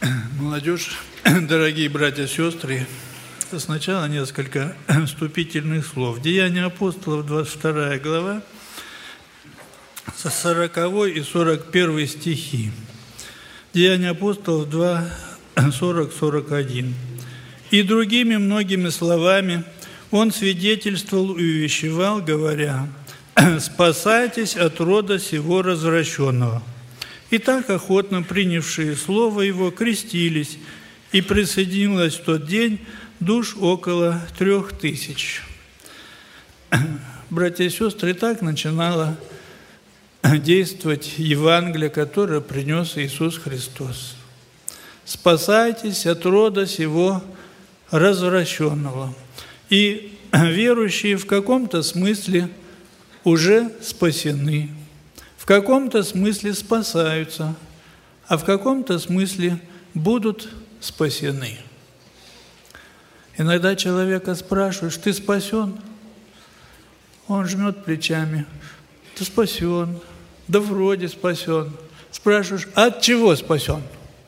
Молодежь, дорогие братья и сестры, сначала несколько вступительных слов. Деяния апостолов, 22 глава, со 40 и 41 стихи. Деяния апостолов 2, 40-41. «И другими многими словами он свидетельствовал и увещевал, говоря: „Спасайтесь от рода сего развращенного“. И так охотно принявшие слово его крестились, и присоединилось в тот день душ около 3000». Братья и сестры, так начинало действовать Евангелие, которое принес Иисус Христос. «Спасайтесь от рода сего развращенного». И верующие в каком-то смысле уже спасены, в каком-то смысле спасаются, а в каком-то смысле будут спасены. Иногда человека спрашиваешь: «Ты спасен?» Он жмет плечами: «Ты спасен, да вроде спасен». Спрашиваешь: «А от чего спасен?»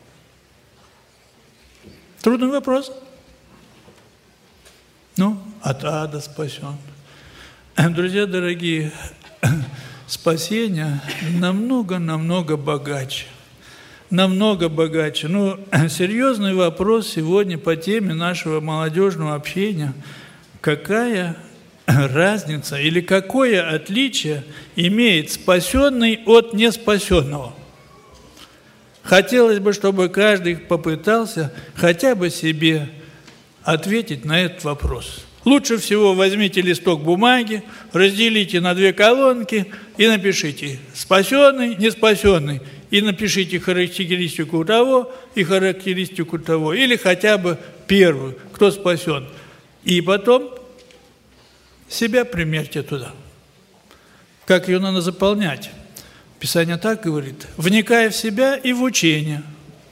Трудный вопрос. От ада спасен. Друзья дорогие, спасение намного богаче. Намного богаче. Серьезный вопрос сегодня по теме нашего молодежного общения. Какая разница или какое отличие имеет спасенный от неспасенного? Хотелось бы, чтобы каждый попытался хотя бы себе ответить на этот вопрос. Лучше всего возьмите листок бумаги, разделите на 2 колонки и напишите «спасенный», «неспасенный». И напишите характеристику того и характеристику того. Или хотя бы первую, кто спасен. И потом себя примерьте туда. Как ее надо заполнять? Писание так говорит: «Вникая в себя и в учение,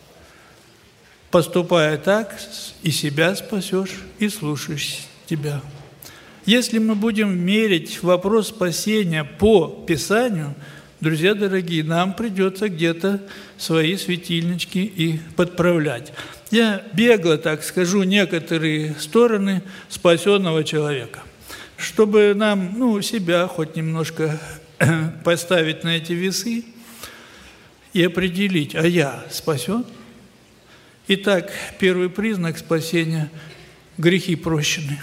поступая так, и себя спасешь, и слушаешь тебя». Если мы будем мерить вопрос спасения по Писанию, друзья дорогие, нам придется где-то свои светильнички и подправлять. Я бегло так скажу некоторые стороны спасенного человека, чтобы нам, себя хоть немножко поставить на эти весы и определить: а я спасен? Итак, первый признак спасения – грехи прощены.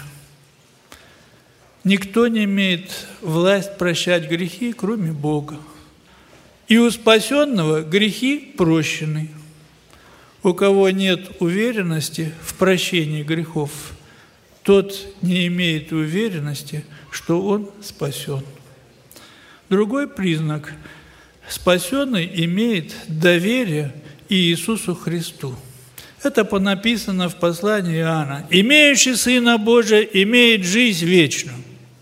Никто не имеет власть прощать грехи, кроме Бога. И у спасенного грехи прощены. У кого нет уверенности в прощении грехов, тот не имеет уверенности, что он спасен. Другой признак – спасенный имеет доверие Иисусу Христу. Это написано в послании Иоанна: «Имеющий Сына Божия имеет жизнь вечную».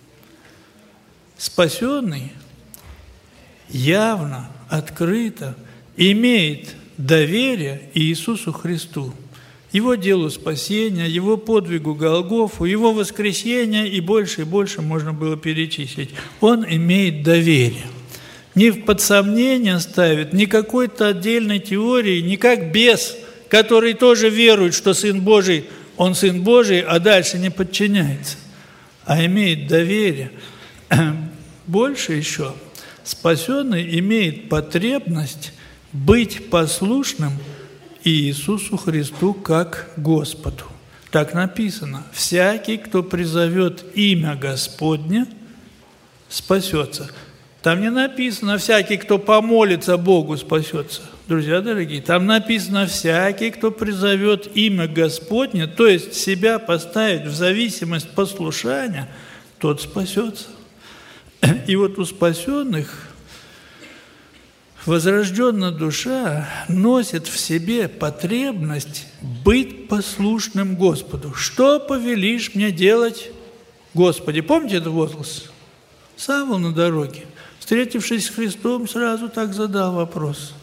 Спасенный явно, открыто имеет доверие Иисусу Христу, Его делу спасения, Его подвигу Голгофу, Его воскресения и больше можно было перечислить. Он имеет доверие. Не под сомнение ставит ни какой-то отдельной теории, ни как бес, который тоже верует, что Сын Божий, Он Сын Божий, а дальше не подчиняется, а имеет доверие. Больше еще, спасенный имеет потребность быть послушным Иисусу Христу как Господу. Так написано: «Всякий, кто призовет имя Господне, спасется». Там не написано «всякий, кто помолится Богу, спасется». Друзья дорогие, там написано «всякий, кто призовет имя Господне», то есть себя поставить в зависимость послушания, тот спасется. И вот у спасенных возрожденная душа носит в себе потребность быть послушным Господу. «Что повелишь мне делать, Господи?» Помните этот возглас? Савл на дороге, встретившись с Христом, сразу так задал вопрос.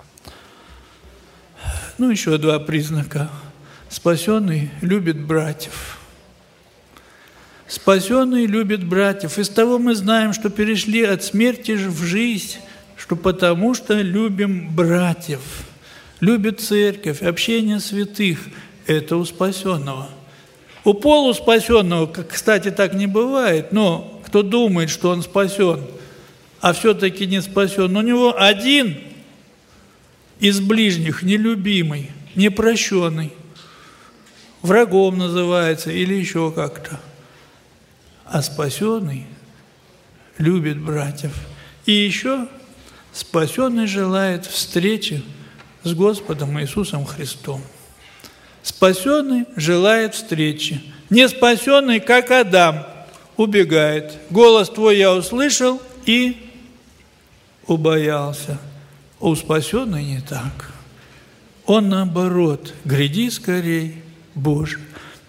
Еще 2 признака. Спасенный любит братьев. Спасенный любит братьев. Из того мы знаем, что перешли от смерти в жизнь, что потому что любим братьев. любит церковь, общение святых – это у спасенного. У полуспасенного, кстати, так не бывает, но кто думает, что он спасен, а все-таки не спасен, у него один из ближних нелюбимый, непрощенный, врагом называется или еще как-то. А спасенный любит братьев. И еще спасенный желает встречи с Господом Иисусом Христом. Спасенный желает встречи. Неспасенный, как Адам, убегает. Голос твой я услышал и убоялся. У спасенного не так. Он наоборот, гряди скорей, Боже.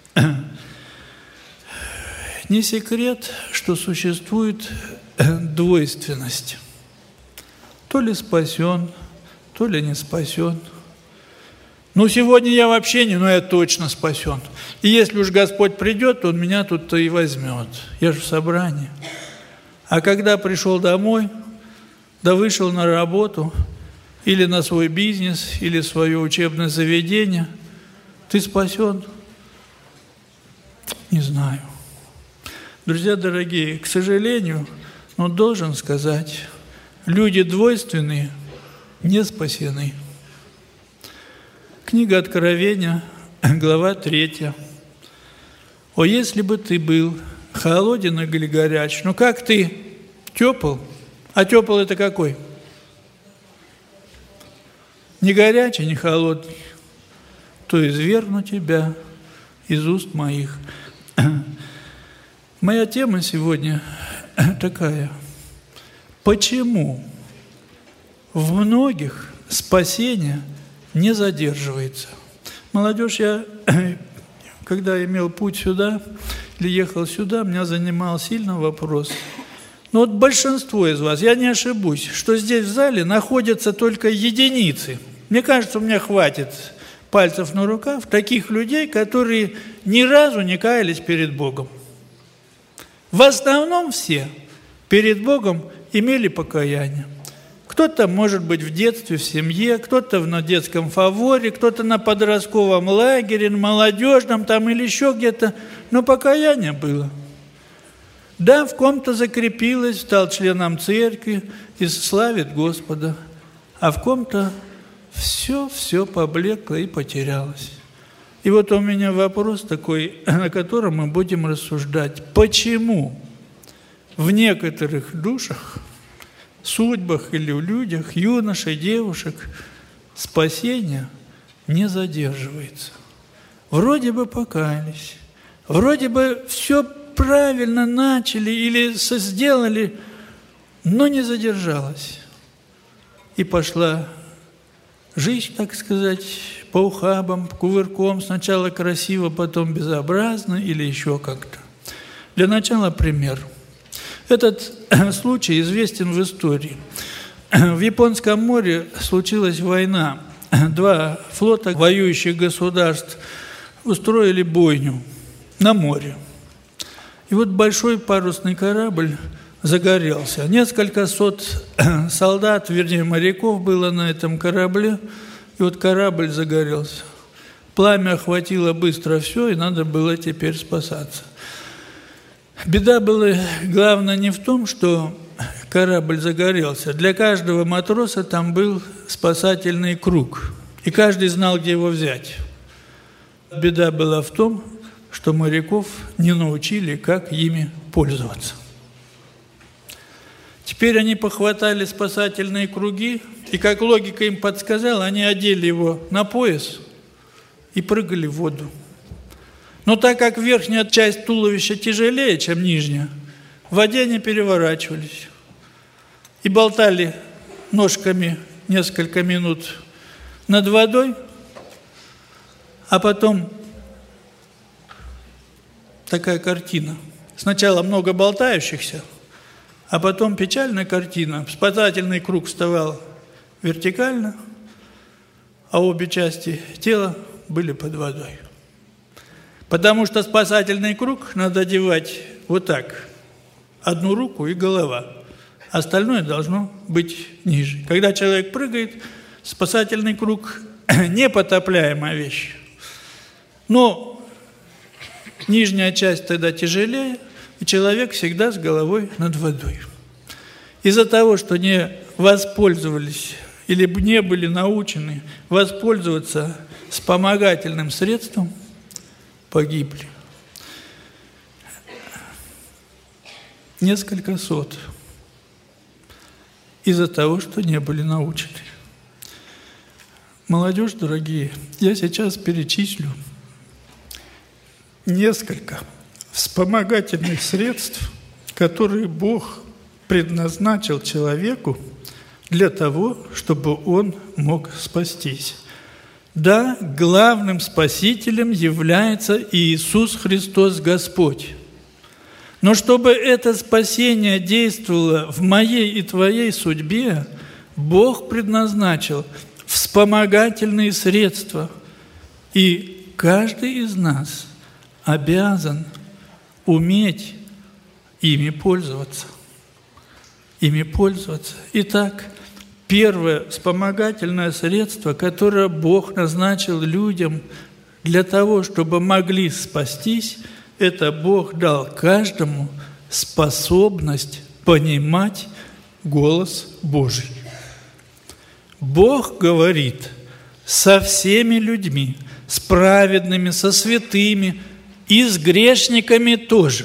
Не секрет, что существует двойственность. То ли спасен, то ли не спасен. Ну, сегодня я вообще не, но я точно спасен. И если уж Господь придет, то Он меня тут-то и возьмет. Я же в собрании. А когда пришел домой, да вышел на работу, или на свой бизнес, или свое учебное заведение, ты спасен? Не знаю. Друзья дорогие, к сожалению, но должен сказать, люди двойственные не спасены. Книга Откровения, глава 3. «О, если бы ты был холоден или горяч, ну как ты, тепл? А тепл это какой? Не горячий, не холодный, то извергну тебя из уст моих». Моя тема сегодня такая. Почему в многих спасение не задерживается? Молодежь, я, когда имел путь сюда, или ехал сюда, меня занимал сильно вопрос. Но вот большинство из вас, я не ошибусь, что здесь в зале находятся только единицы. Мне кажется, у меня хватит пальцев на руках таких людей, которые ни разу не каялись перед Богом. В основном все перед Богом имели покаяние. Кто-то, может быть, в детстве, в семье, кто-то на детском фаворе, кто-то на подростковом лагере, на молодежном там или еще где-то, но покаяние было. Да, в ком-то закрепилось, стал членом церкви и славит Господа, а в ком-то все поблекло и потерялось. И вот у меня вопрос такой, на котором мы будем рассуждать. Почему в некоторых душах, судьбах или в людях, юношей, девушек, спасение не задерживается? Вроде бы покаялись, вроде бы все правильно начали или сделали, но не задержалось. И пошла жизнь, так сказать, по ухабам, кувырком, сначала красиво, потом безобразно или еще как-то. Для начала пример. Этот случай известен в истории. В Японском море случилась война. Два флота воюющих государств устроили бойню на море. И вот большой парусный корабль загорелся. Несколько сот солдат, вернее моряков было на этом корабле. И вот корабль загорелся. Пламя охватило быстро все, и надо было теперь спасаться. Беда была, главное, не в том, что корабль загорелся. Для каждого матроса там был спасательный круг, и каждый знал, где его взять. Беда была в том, что моряков не научили, как ими пользоваться. Теперь они похватали спасательные круги, и, как логика им подсказала, они одели его на пояс и прыгали в воду. Но так как верхняя часть туловища тяжелее, чем нижняя, в воде они переворачивались и болтали ножками несколько минут над водой, а потом такая картина. Сначала много болтающихся, а потом печальная картина. Спасательный круг вставал вертикально, а обе части тела были под водой. Потому что спасательный круг надо одевать вот так. Одну руку и голова. Остальное должно быть ниже. Когда человек прыгает, спасательный круг непотопляемая вещь. Но нижняя часть тогда тяжелее, и человек всегда с головой над водой. Из-за того, что не воспользовались или не были научены воспользоваться вспомогательным средством, погибли. Несколько сот. Из-за того, что не были научены. Молодежь, дорогие, я сейчас перечислю несколько вспомогательных средств, которые Бог предназначил человеку для того, чтобы он мог спастись. Да, главным спасителем является Иисус Христос Господь. Но чтобы это спасение действовало в моей и твоей судьбе, Бог предназначил вспомогательные средства. И каждый из нас обязан уметь ими пользоваться. Ими пользоваться. Итак, первое вспомогательное средство, которое Бог назначил людям для того, чтобы могли спастись, это Бог дал каждому способность понимать голос Божий. Бог говорит со всеми людьми, с праведными, со святыми и с грешниками тоже.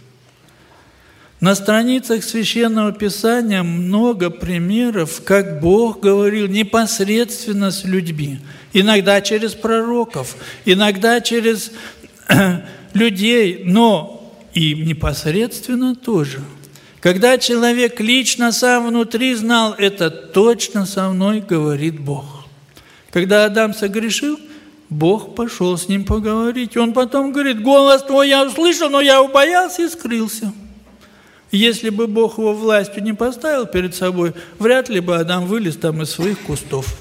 На страницах Священного Писания много примеров, как Бог говорил непосредственно с людьми. Иногда через пророков, иногда через людей, но и непосредственно тоже. Когда человек лично сам внутри знал, это точно со мной говорит Бог. Когда Адам согрешил, Бог пошел с ним поговорить. Он потом говорит: голос твой я услышал, но я убоялся и скрылся. Если бы Бог его властью не поставил перед собой, вряд ли бы Адам вылез там из своих кустов.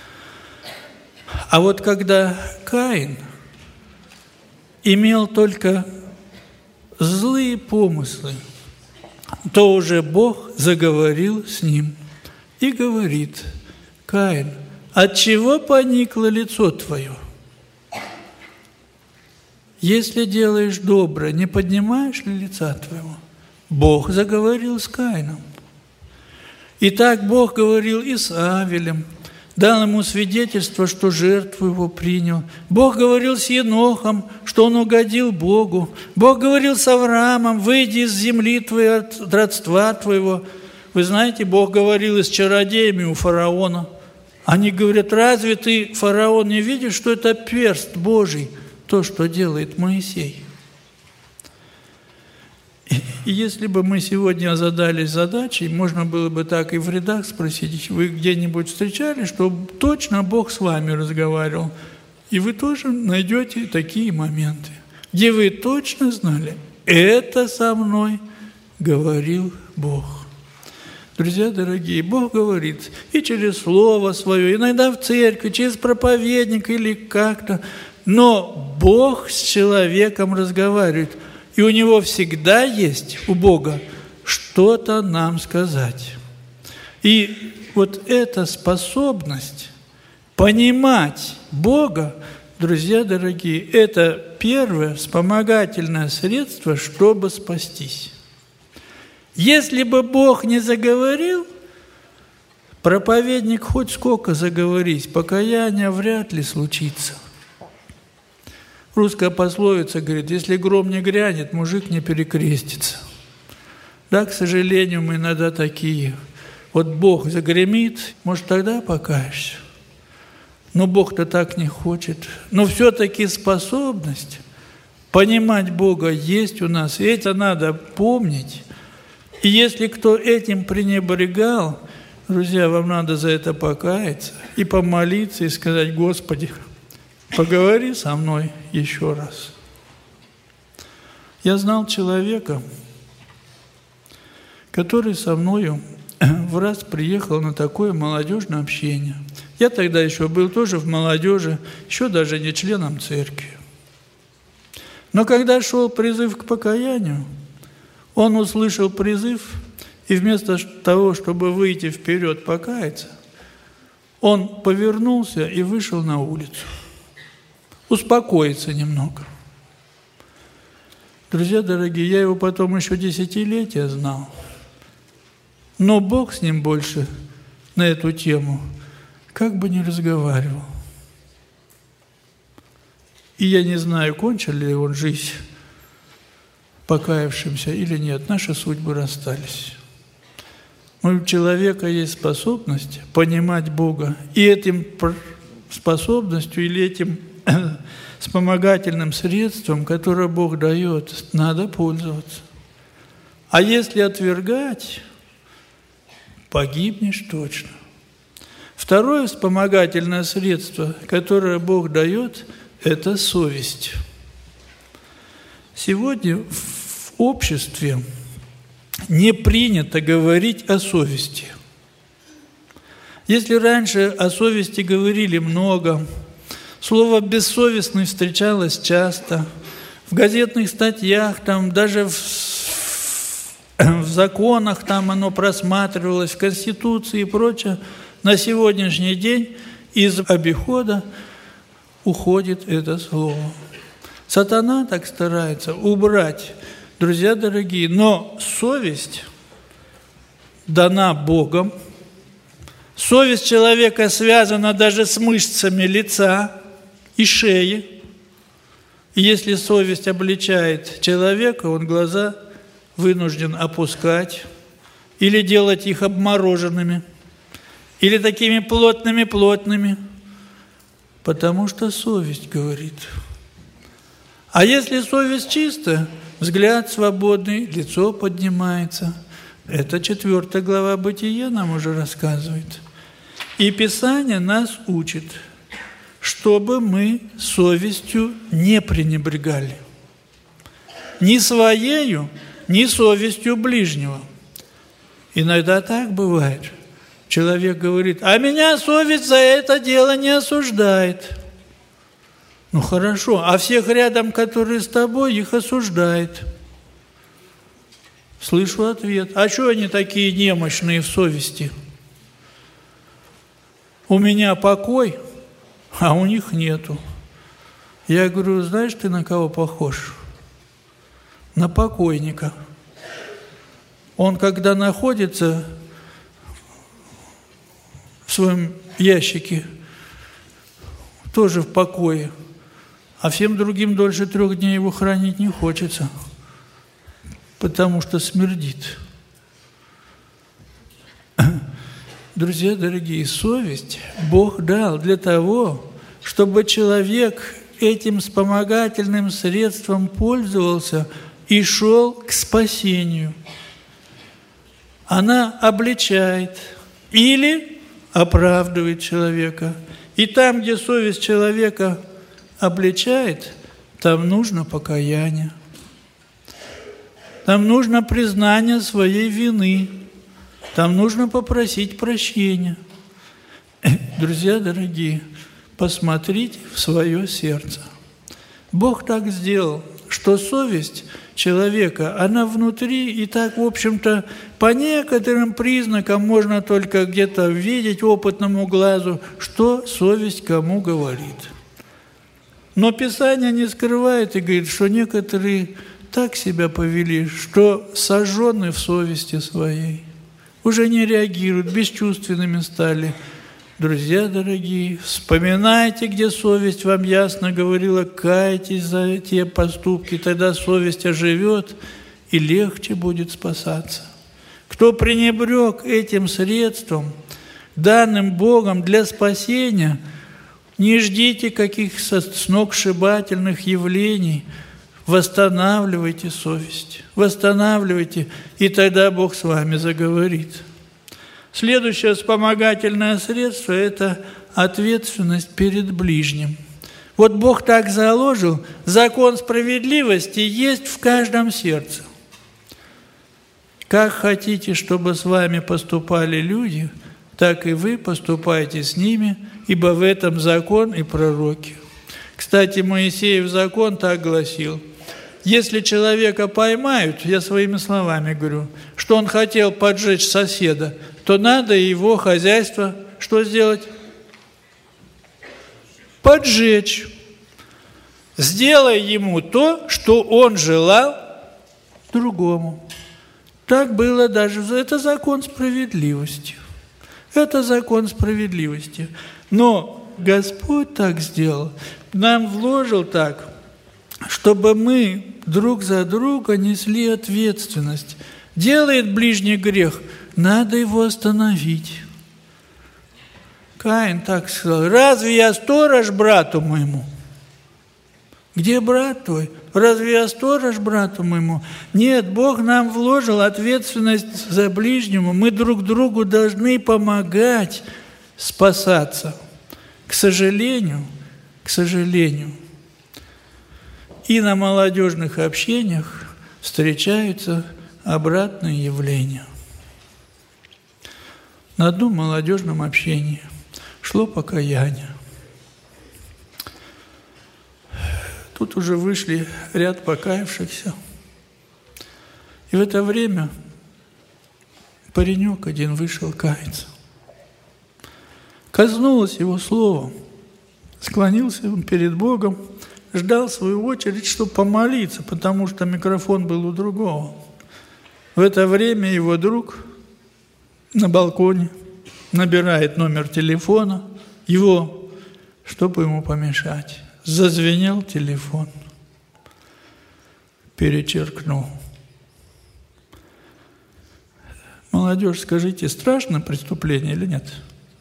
А вот когда Каин имел только злые помыслы, то уже Бог заговорил с ним и говорит: Каин, отчего поникло лицо твое? Если делаешь доброе, не поднимаешь ли лица твоего? Бог заговорил с Каином. И так Бог говорил и с Авелем, дал ему свидетельство, что жертву его принял. Бог говорил с Енохом, что он угодил Богу. Бог говорил с Авраамом: выйди из земли твоей, от родства твоего. Вы знаете, Бог говорил и с чародеями у фараона. Они говорят: разве ты, фараон, не видишь, что это перст Божий, то, что делает Моисей? И если бы мы сегодня задались задачей, можно было бы так и в рядах спросить: вы где-нибудь встречали, что точно Бог с вами разговаривал? И вы тоже найдете такие моменты, где вы точно знали: это со мной говорил Бог. Друзья дорогие, Бог говорит и через Слово Свое, иногда в церкви, через проповедника или как-то, но Бог с человеком разговаривает. И у Него всегда есть, у Бога, что-то нам сказать. И вот эта способность понимать Бога, друзья дорогие, это первое вспомогательное средство, чтобы спастись. Если бы Бог не заговорил, проповедник хоть сколько заговорить, покаяние вряд ли случится. Русская пословица говорит: если гром не грянет, мужик не перекрестится. Да, к сожалению, мы иногда такие. Вот Бог загремит, может, тогда покаешься. Но Бог-то так не хочет. Но все-таки способность понимать Бога есть у нас, и это надо помнить. И если кто этим пренебрегал, друзья, вам надо за это покаяться и помолиться, и сказать: Господи, поговори со мной еще раз. Я знал человека, который со мною в раз приехал на такое молодежное общение. Я тогда еще был тоже в молодежи, еще даже не членом церкви. Но когда шел призыв к покаянию, он услышал призыв, и вместо того, чтобы выйти вперед покаяться, Он повернулся и вышел на улицу. Успокоиться немного. Друзья дорогие, я его потом еще десятилетия знал. Но Бог с ним больше на эту тему как бы не разговаривал. И я не знаю, кончил ли он жизнь покаявшимся или нет. Наши судьбы расстались. У человека есть способность понимать Бога. И этим способностью или этим вспомогательным средством, которое Бог дает, надо пользоваться. А если отвергать, погибнешь точно. Второе вспомогательное средство, которое Бог дает, это совесть. Сегодня в обществе не принято говорить о совести. Если раньше о совести говорили много, слово «бессовестный» встречалось часто, в газетных статьях, там, даже в законах там оно просматривалось, в Конституции и прочее, на сегодняшний день из обихода уходит это слово. Сатана так старается убрать, друзья дорогие, но совесть дана Богом. Совесть человека связана даже с мышцами лица и шеи. И если совесть обличает человека, он глаза вынужден опускать или делать их обмороженными, или такими плотными, потому что совесть говорит. А если совесть чистая, взгляд свободный, лицо поднимается. Это 4 глава Бытия нам уже рассказывает. И Писание нас учит, чтобы мы совестью не пренебрегали. Ни своею, ни совестью ближнего. Иногда так бывает. Человек говорит: а меня совесть за это дело не осуждает. Ну хорошо, а всех рядом, которые с тобой, их осуждает. Слышу ответ: а что они такие немощные в совести? У меня покой, а у них нету. Я говорю: знаешь, ты на кого похож? На покойника. Он, когда находится в своем ящике, тоже в покое, а всем другим дольше 3 дней его хранить не хочется, потому что смердит. Друзья дорогие, совесть Бог дал для того, чтобы человек этим вспомогательным средством пользовался и шел к спасению. Она обличает или оправдывает человека. И там, где совесть человека обличает, там нужно покаяние. Там нужно признание своей вины. Там нужно попросить прощения. Друзья дорогие, посмотрите в свое сердце. Бог так сделал, что совесть человека, она внутри, и так, в общем-то, по некоторым признакам можно только где-то видеть опытному глазу, что совесть кому говорит. Но Писание не скрывает и говорит, что некоторые так себя повели, что сожжены в совести своей, уже не реагируют, бесчувственными стали. Друзья дорогие, вспоминайте, где совесть вам ясно говорила, кайтесь за те поступки, тогда совесть оживет и легче будет спасаться. Кто пренебрег этим средством, данным Богом для спасения, не ждите каких-то сногсшибательных явлений, восстанавливайте совесть, восстанавливайте, и тогда Бог с вами заговорит. Следующее вспомогательное средство – это ответственность перед ближним. Вот Бог так заложил, закон справедливости есть в каждом сердце. Как хотите, чтобы с вами поступали люди, так и вы поступайте с ними, ибо в этом закон и пророки. Кстати, Моисеев закон так гласил: если человека поймают, я своими словами говорю, что он хотел поджечь соседа, то надо его хозяйство что сделать? поджечь. Сделай ему то, что он желал другому. Так было даже. Это закон справедливости. Это закон справедливости. Но Господь так сделал, нам вложил так, чтобы мы друг за друга несли ответственность. Делает ближний грех, надо его остановить. Каин так сказал: разве я сторож брату моему? Где брат твой? Разве я сторож брату моему? Нет, Бог нам вложил ответственность за ближнему. Мы друг другу должны помогать спасаться. К сожалению, и на молодежных общениях встречаются обратные явления. На одном молодежном общении шло покаяние. Тут уже вышли ряд покаявшихся. И в это время паренек один вышел каяться. Коснулось его словом. Склонился он перед Богом, ждал свою очередь, чтобы помолиться, потому что микрофон был у другого. В это время его друг на балконе набирает номер телефона его, чтобы ему помешать. Зазвенел телефон. Перечеркнул. Молодежь, скажите, страшно преступление или нет?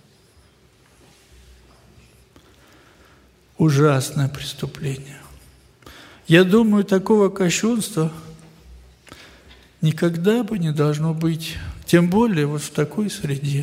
Ужасное преступление. Я думаю, такого кощунства никогда бы не должно быть. Тем более вот в такой среде.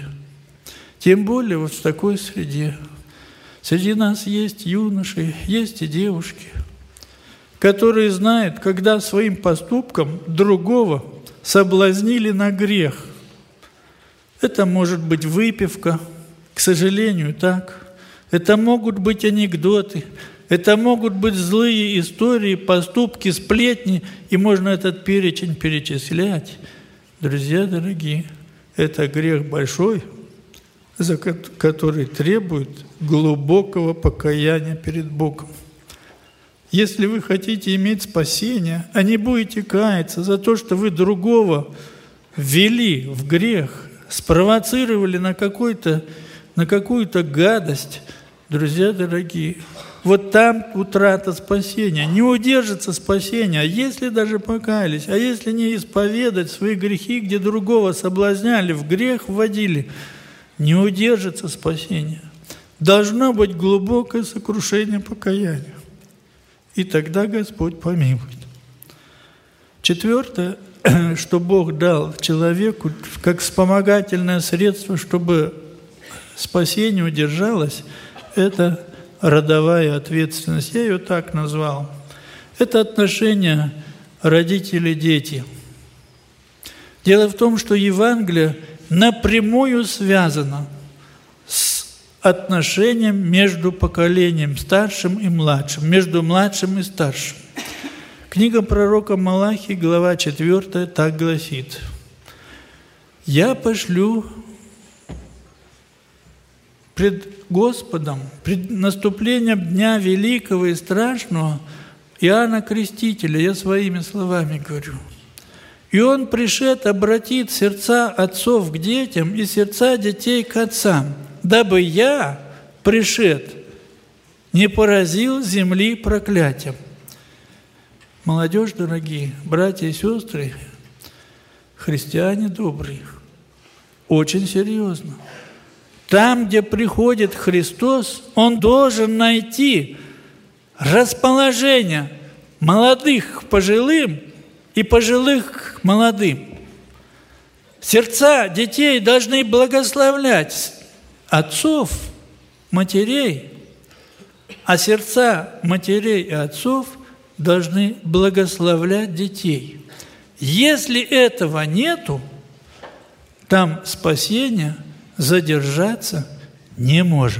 Среди нас есть юноши, есть и девушки, которые знают, когда своим поступком другого соблазнили на грех. Это может быть выпивка, к сожалению, так. Это могут быть анекдоты, это могут быть злые истории, поступки, сплетни, и можно этот перечень перечислять. Друзья дорогие, это грех большой, за который требует глубокого покаяния перед Богом. Если вы хотите иметь спасение, а не будете каяться за то, что вы другого ввели в грех, спровоцировали на какую-то гадость, друзья дорогие, вот там утрата спасения. Не удержится спасения, а если даже покаялись, а если не исповедать свои грехи, где другого соблазняли, в грех вводили, не удержится спасение. Должно быть глубокое сокрушение покаяния. И тогда Господь помилует. Четвертое, что Бог дал человеку как вспомогательное средство, чтобы спасение удержалось, это родовая ответственность. Я ее так назвал. Это отношение родители-дети. Дело в том, что Евангелие напрямую связано с отношением между поколением старшим и младшим, между младшим и старшим. Книга пророка Малахии, глава 4, так гласит: «Я пошлю пред Господом, пред наступлением дня великого и страшного Иоанна Крестителя», я своими словами говорю, «и он, пришед, обратит сердца отцов к детям и сердца детей к отцам, дабы я, пришед, не поразил земли проклятием». Молодежь, дорогие, братья и сестры, христиане добрые, очень серьезно. Там, где приходит Христос, Он должен найти расположение молодых к пожилым и пожилых к молодым. Сердца детей должны благословлять отцов, матерей, а сердца матерей и отцов должны благословлять детей. Если этого нету, там спасение задержаться не может.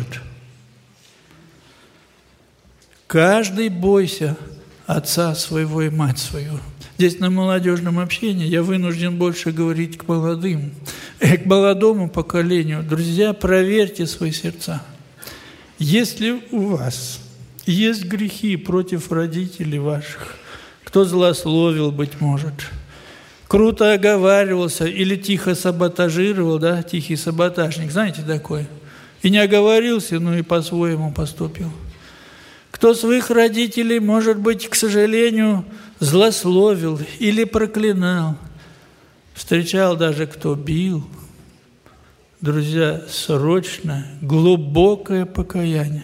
Каждый бойся отца своего и мать свою. Здесь на молодежном общении я вынужден больше говорить к молодым, к молодому поколению. Друзья, проверьте свои сердца. Если у вас есть грехи против родителей ваших, кто злословил, быть может, круто оговаривался или тихо саботажировал, да, тихий саботажник, знаете такой, и не оговорился, но и по-своему поступил. Кто своих родителей, может быть, к сожалению, злословил или проклинал, встречал даже, кто бил. Друзья, срочно, глубокое покаяние.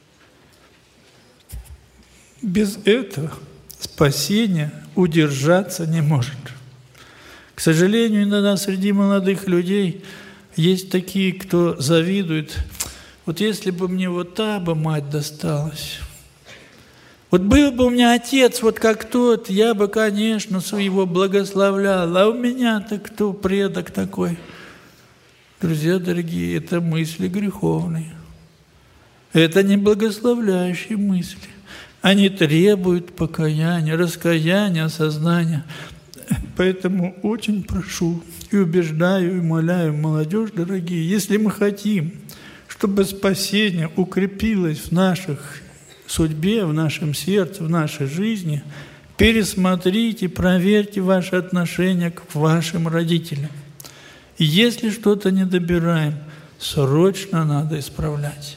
Без этого спасение удержаться не может. К сожалению, иногда среди молодых людей есть такие, кто завидует. Вот если бы мне вот та бы мать досталась, вот был бы у меня отец вот как тот, я бы, конечно, своего благословлял, а у меня-то кто предок такой? Друзья дорогие, это мысли греховные. Это не благословляющие мысли. Они требуют покаяния, раскаяния, осознания. Поэтому очень прошу и убеждаю, и умоляю, молодежь, дорогие, если мы хотим, чтобы спасение укрепилось в наших судьбе, в нашем сердце, в нашей жизни, пересмотрите, проверьте ваши отношения к вашим родителям. И если что-то не добираем, срочно надо исправлять.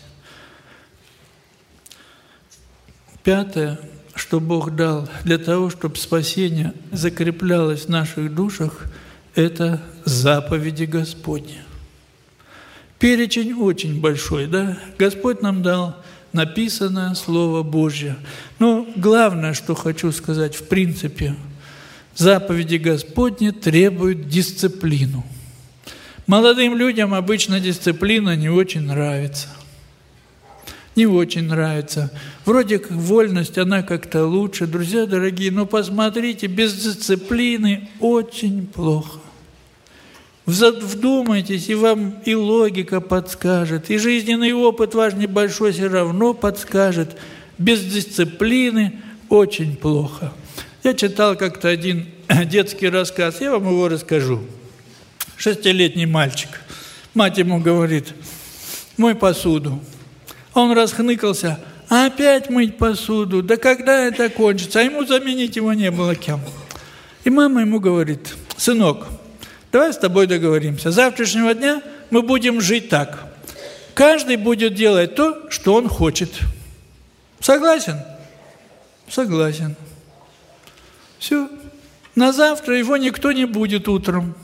Пятое, что Бог дал для того, чтобы спасение закреплялось в наших душах, это заповеди Господни. Перечень очень большой, да? Господь нам дал написанное Слово Божье. Но главное, что хочу сказать, в принципе, заповеди Господни требуют дисциплину. Молодым людям обычно дисциплина не очень нравится. Не очень нравится. Вроде как вольность, она как-то лучше. Друзья дорогие, но посмотрите, без дисциплины очень плохо. Вдумайтесь, и вам и логика подскажет, и жизненный опыт ваш небольшой все равно подскажет. Без дисциплины очень плохо. Я читал как-то один детский рассказ, я вам его расскажу. 6-летний мальчик. Мать ему говорит: «Мой посуду». Он расхныкался: «Опять мыть посуду? Да когда это кончится?» А ему заменить его не было кем. И мама ему говорит: «Сынок, давай с тобой договоримся. С завтрашнего дня мы будем жить так. Каждый будет делать то, что он хочет. Согласен?» «Согласен». Все. На завтра его никто не будет утром.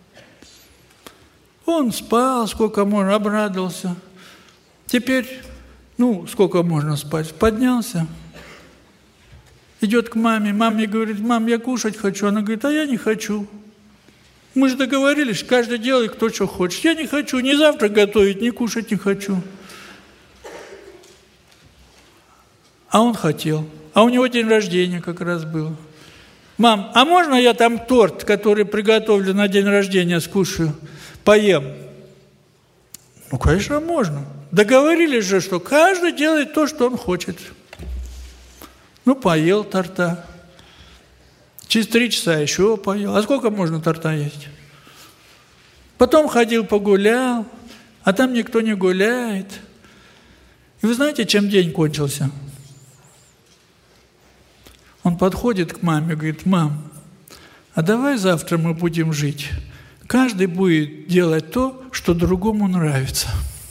Он спал, сколько можно, обрадовался. Теперь, сколько можно спать? Поднялся, идет к маме. Маме говорит: «Мам, я кушать хочу». Она говорит: «А я не хочу. Мы же договорились, каждый делает кто что хочет. Я не хочу ни завтрак готовить, ни кушать не хочу». А он хотел. А у него день рождения как раз был. «Мам, а можно я там торт, который приготовлен на день рождения, скушаю, поем?» «Ну, конечно, можно. Договорились же, что каждый делает то, что он хочет». Поел торта. Через 3 часа еще поел. А сколько можно торта есть? Потом ходил погулял, а там никто не гуляет. И вы знаете, чем день кончился? Он подходит к маме и говорит: «Мам, а давай завтра мы будем жить. Каждый будет делать то, что другому нравится».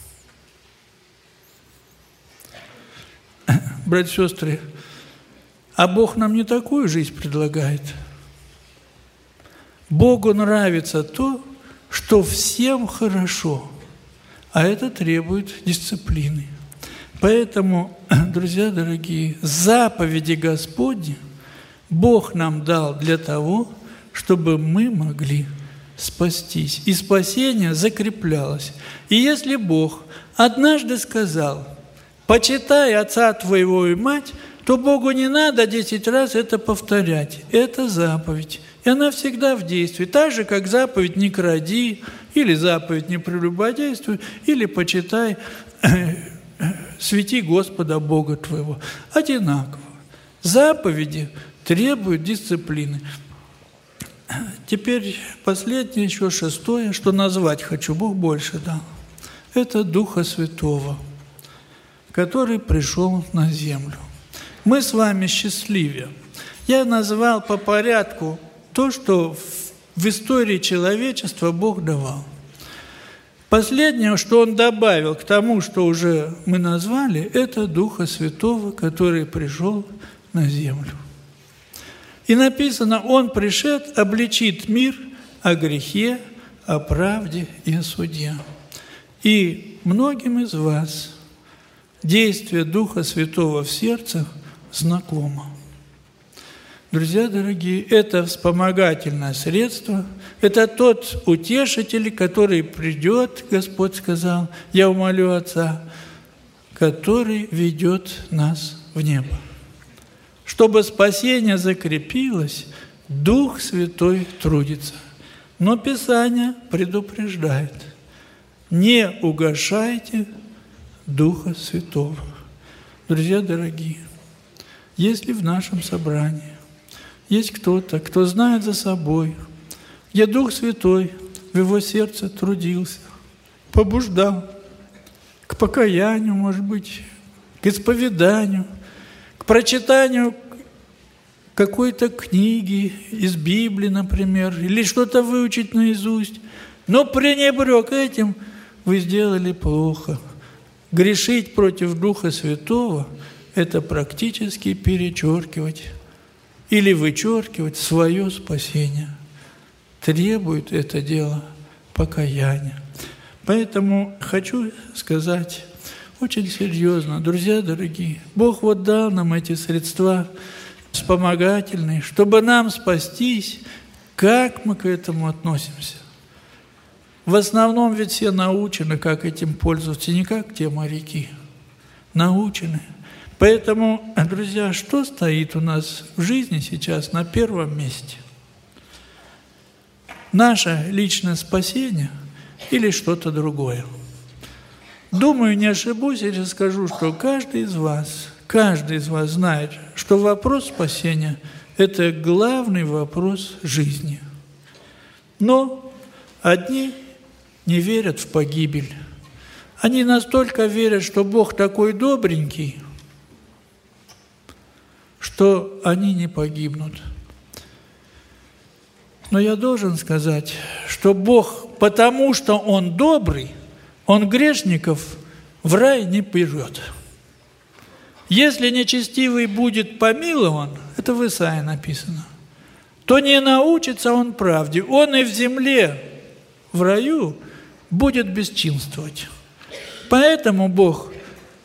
Братья и сестры, а Бог нам не такую жизнь предлагает. Богу нравится то, что всем хорошо, а это требует дисциплины. Поэтому, друзья дорогие, заповеди Господни Бог нам дал для того, чтобы мы могли спастись. И спасение закреплялось. И если Бог однажды сказал: «Почитай отца твоего и мать», то Богу не надо 10 раз это повторять. Это заповедь. И она всегда в действии. Так же, как заповедь «не кради», или заповедь «не прелюбодействуй», или «почитай, свети Господа Бога твоего». Одинаково. Заповеди требуют дисциплины. Теперь последнее, еще 6, что назвать хочу, Бог больше дал. Это Духа Святого. который пришел на землю. Мы с вами счастливее. Я назвал по порядку то, что в истории человечества Бог давал. Последнее, что Он добавил к тому, что уже мы назвали, это Духа Святого, который пришел на землю. И написано, Он пришед, обличит мир о грехе, о правде и о суде. И многим из вас действие Духа Святого в сердце знакомо. Друзья дорогие, это вспомогательное средство, это тот утешитель, который придет, Господь сказал, я умолю Отца, который ведет нас в небо. Чтобы спасение закрепилось, Дух Святой трудится. Но Писание предупреждает, не угашайте Духа Святого. Друзья дорогие, если в нашем собрании есть кто-то, кто знает за собой, где Дух Святой в его сердце трудился, побуждал к покаянию, может быть, к исповеданию, к прочитанию какой-то книги из Библии, например, или что-то выучить наизусть, но пренебрег этим, вы сделали плохо. Грешить против Духа Святого – это практически перечеркивать или вычеркивать свое спасение. Требует это дело покаяния. Поэтому хочу сказать очень серьезно, друзья дорогие, Бог вот дал нам эти средства вспомогательные, чтобы нам спастись. Как мы к этому относимся? В основном ведь все научены, как этим пользоваться, не как те моряки. Научены. Поэтому, друзья, что стоит у нас в жизни сейчас на первом месте? Наше личное спасение или что-то другое? Думаю, не ошибусь, если скажу, что каждый из вас знает, что вопрос спасения – это главный вопрос жизни. Но одни не верят в погибель. Они настолько верят, что Бог такой добренький, что они не погибнут. Но я должен сказать, что Бог, потому что Он добрый, Он грешников в рай не берет. Если нечестивый будет помилован, это в Исаии написано, то не научится он правде. Он и в земле, в раю, будет бесчинствовать. Поэтому Бог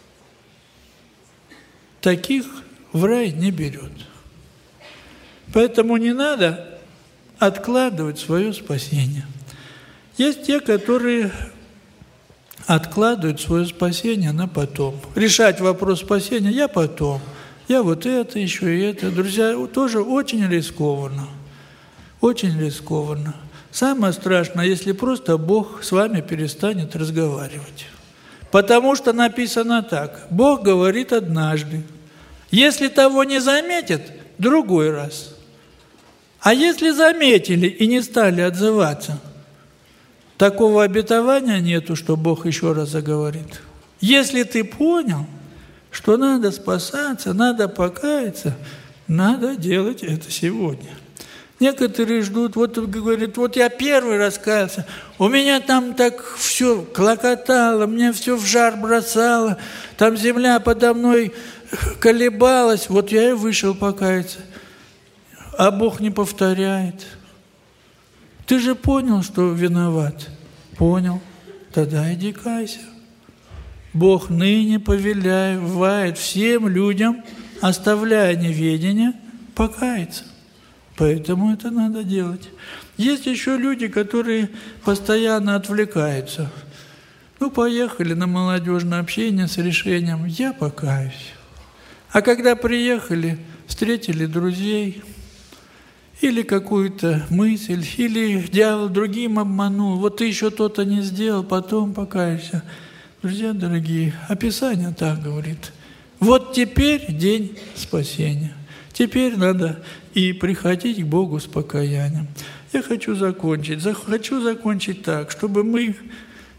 таких в рай не берет. Поэтому не надо откладывать свое спасение. Есть те, которые откладывают свое спасение на потом. Решать вопрос спасения я потом. Я вот это, еще и это. Друзья, тоже очень рискованно. Очень рискованно. Самое страшное, если просто Бог с вами перестанет разговаривать. Потому что написано так. Бог говорит однажды. Если того не заметят, другой раз. А если заметили и не стали отзываться, такого обетования нету, что Бог еще раз заговорит. Если ты понял, что надо спасаться, надо покаяться, надо делать это сегодня. Некоторые ждут, вот говорят, вот я первый раз каялся, у меня там так все клокотало, мне все в жар бросало, там земля подо мной колебалась, вот я и вышел покаяться. А Бог не повторяет. Ты же понял, что виноват? Понял. Тогда иди кайся. Бог ныне повелевает всем людям, оставляя неведение, покаяться. Поэтому это надо делать. Есть еще люди, которые постоянно отвлекаются. Поехали на молодежное общение с решением «я покаюсь». А когда приехали, встретили друзей, или какую-то мысль, или дьявол другим обманул, вот ты еще то-то не сделал, потом покаешься. Друзья дорогие, Писание так говорит. Вот теперь день спасения. Теперь надо и приходить к Богу с покаянием. Я хочу закончить так, чтобы мы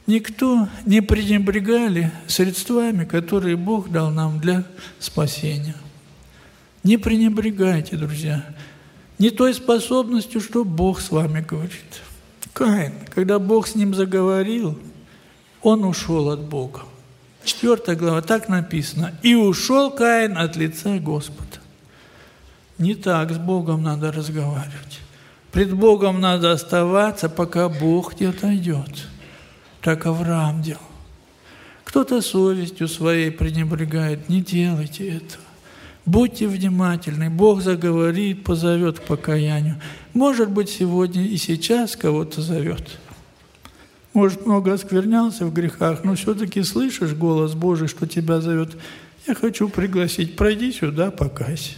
никто не пренебрегали средствами, которые Бог дал нам для спасения. Не пренебрегайте, друзья, не той способностью, что Бог с вами говорит. Каин, когда Бог с ним заговорил, он ушел от Бога. 4 глава, так написано. «И ушел Каин от лица Господа». Не так с Богом надо разговаривать. Пред Богом надо оставаться, пока Бог не отойдет. Так Авраам делал. Кто-то совестью своей пренебрегает. Не делайте этого. Будьте внимательны. Бог заговорит, позовет к покаянию. Может быть, сегодня и сейчас кого-то зовет. Может, много осквернялся в грехах, но все-таки слышишь голос Божий, что тебя зовет. Я хочу пригласить, пройди сюда, покайся.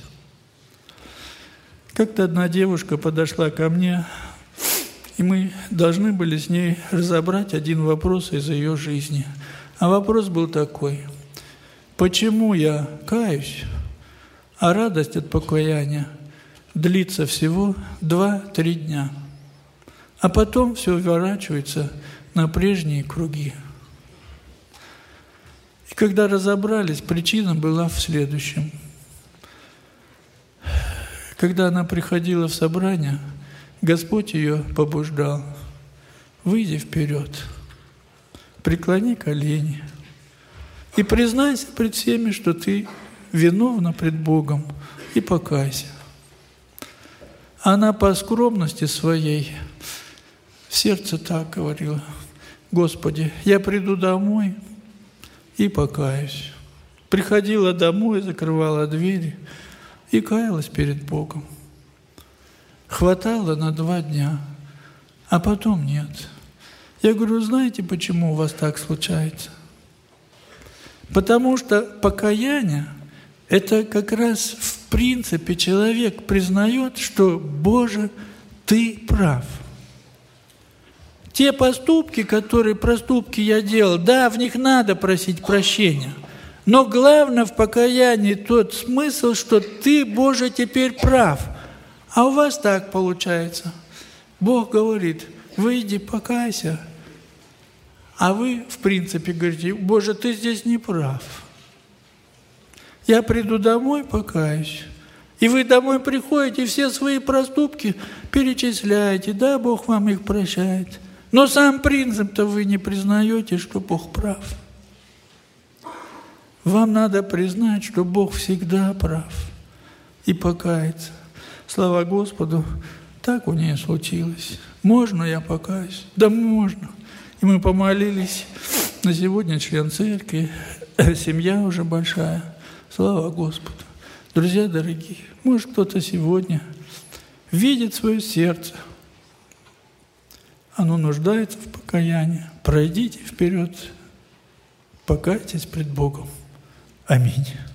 Как-то одна девушка подошла ко мне, и мы должны были с ней разобрать один вопрос из ее жизни. А вопрос был такой: почему я каюсь, а радость от покаяния длится всего 2-3 дня, а потом все уворачивается на прежние круги? И когда разобрались, причина была в следующем. Когда она приходила в собрание, Господь ее побуждал: выйди вперед, преклони колени и признайся пред всеми, что ты виновна пред Богом, и покайся. Она по скромности своей в сердце так говорила: Господи, я приду домой и покаюсь. Приходила домой, закрывала двери и каялась перед Богом. Хватало на 2 дня, а потом нет. Я говорю: знаете, почему у вас так случается? Потому что покаяние – это как раз в принципе человек признает, что, Боже, Ты прав. Те проступки я делал, да, в них надо просить прощения. Но главное в покаянии тот смысл, что Ты, Боже, теперь прав. А у вас так получается. Бог говорит: выйди, покайся. А вы, в принципе, говорите: Боже, Ты здесь не прав. Я приду домой, покаюсь. И вы домой приходите, все свои проступки перечисляете. Да, Бог вам их прощает. Но сам принцип-то вы не признаете, что Бог прав. Вам надо признать, что Бог всегда прав, и покаяться. Слава Господу, так у нее случилось. Можно я покаюсь? Да можно. И мы помолились. На сегодня член церкви, семья уже большая. Слава Господу. Друзья дорогие, может, кто-то сегодня видит свое сердце. Оно нуждается в покаянии. Пройдите вперед, покайтесь пред Богом. Аминь.